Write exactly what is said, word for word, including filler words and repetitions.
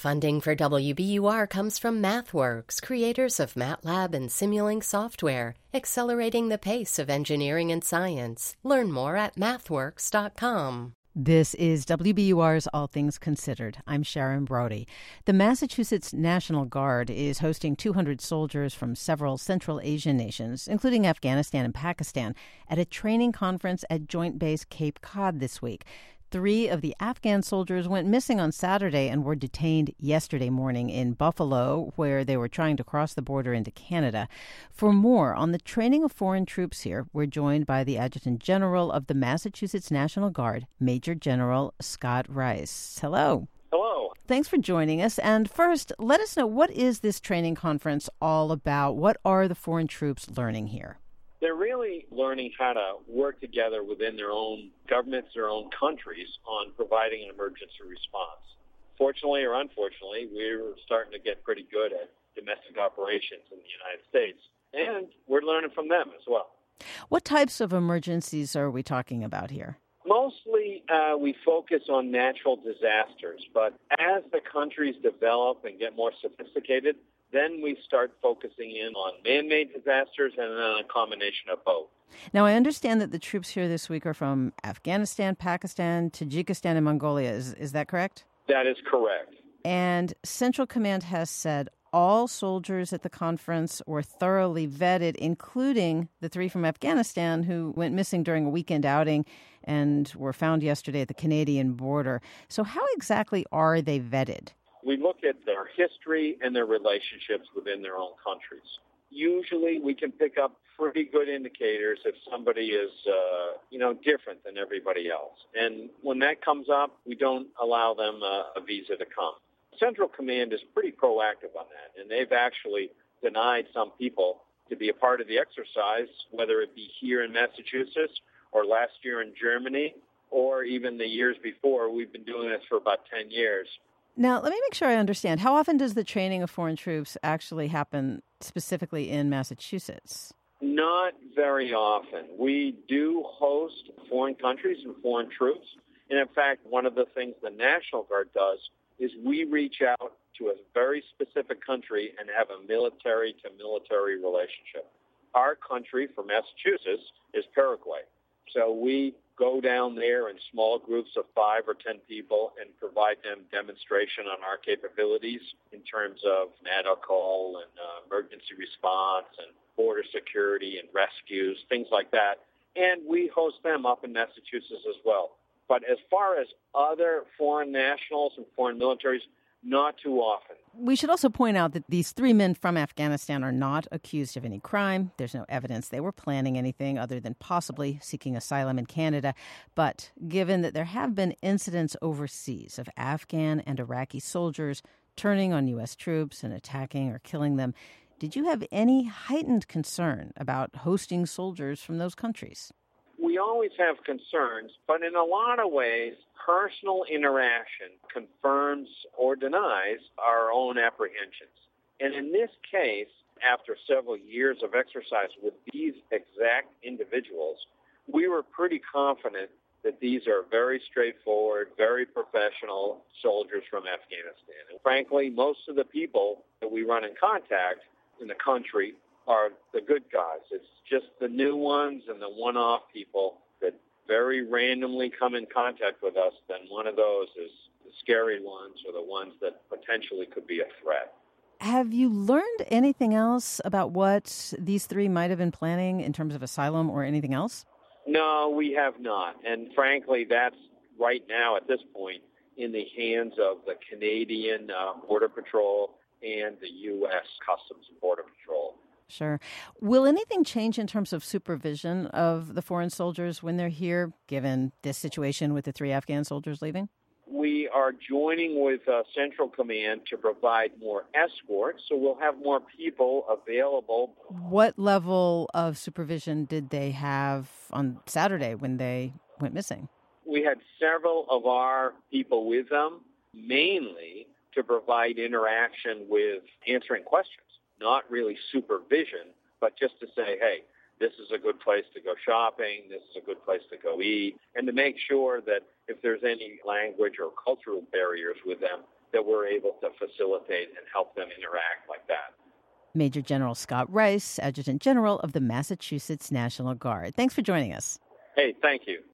Funding for W B U R comes from MathWorks, creators of MATLAB and Simulink software, accelerating the pace of engineering and science. Learn more at mathworks dot com. This is W B U R's All Things Considered. I'm Sharon Brody. The Massachusetts National Guard is hosting two hundred soldiers from several Central Asian nations, including Afghanistan and Pakistan, at a training conference at Joint Base Cape Cod this week. Three of the Afghan soldiers went missing on Saturday and were detained yesterday morning in Buffalo, where they were trying to cross the border into Canada. For more on the training of foreign troops here, we're joined by the Adjutant General of the Massachusetts National Guard, Major General Scott Rice. Hello. Hello. Thanks for joining us. And first, let us know, what is this training conference all about? What are the foreign troops learning here? They're really learning how to work together within their own governments, their own countries, on providing an emergency response. Fortunately or unfortunately, we're starting to get pretty good at domestic operations in the United States, and we're learning from them as well. What types of emergencies are we talking about here? Mostly uh, we focus on natural disasters, but as the countries develop and get more sophisticated, then we start focusing in on man-made disasters and then a combination of both. Now, I understand that the troops here this week are from Afghanistan, Pakistan, Tajikistan, and Mongolia. Is, is that correct? That is correct. And Central Command has said all soldiers at the conference were thoroughly vetted, including the three from Afghanistan who went missing during a weekend outing and were found yesterday at the Canadian border. So how exactly are they vetted? We look at their history and their relationships within their own countries. Usually we can pick up pretty good indicators if somebody is, uh, you know, different than everybody else. And when that comes up, we don't allow them uh, a visa to come. Central Command is pretty proactive on that, and they've actually denied some people to be a part of the exercise, whether it be here in Massachusetts or last year in Germany or even the years before. We've been doing this for about ten years. Now, let me make sure I understand. How often does the training of foreign troops actually happen specifically in Massachusetts? Not very often. We do host foreign countries and foreign troops. And in fact, one of the things the National Guard does is we reach out to a very specific country and have a military-to-military relationship. Our country for Massachusetts is Paraguay. So we go down there in small groups of five or ten people and provide them demonstration on our capabilities in terms of medical and uh, emergency response and border security and rescues, things like that. And we host them up in Massachusetts as well. But as far as other foreign nationals and foreign militaries, not too often. We should also point out that these three men from Afghanistan are not accused of any crime. There's no evidence they were planning anything other than possibly seeking asylum in Canada. But given that there have been incidents overseas of Afghan and Iraqi soldiers turning on U S troops and attacking or killing them, did you have any heightened concern about hosting soldiers from those countries? We always have concerns, but in a lot of ways, personal interaction confirms or denies our own apprehensions. And in this case, after several years of exercise with these exact individuals, we were pretty confident that these are very straightforward, very professional soldiers from Afghanistan. And frankly, most of the people that we run in contact in the country are the good guys. It's just the new ones and the one-off people that very randomly come in contact with us. Then one of those is the scary ones or the ones that potentially could be a threat. Have you learned anything else about what these three might have been planning in terms of asylum or anything else? No, we have not. And frankly, that's right now at this point in the hands of the Canadian uh, Border Patrol and the U S Customs and Border Patrol. Sure. Will anything change in terms of supervision of the foreign soldiers when they're here, given this situation with the three Afghan soldiers leaving? We are joining with uh, Central Command to provide more escorts, so we'll have more people available. What level of supervision did they have on Saturday when they went missing? We had several of our people with them, mainly to provide interaction with answering questions. Not really supervision, but just to say, hey, this is a good place to go shopping, this is a good place to go eat, and to make sure that if there's any language or cultural barriers with them, that we're able to facilitate and help them interact like that. Major General Scott Rice, Adjutant General of the Massachusetts National Guard. Thanks for joining us. Hey, thank you.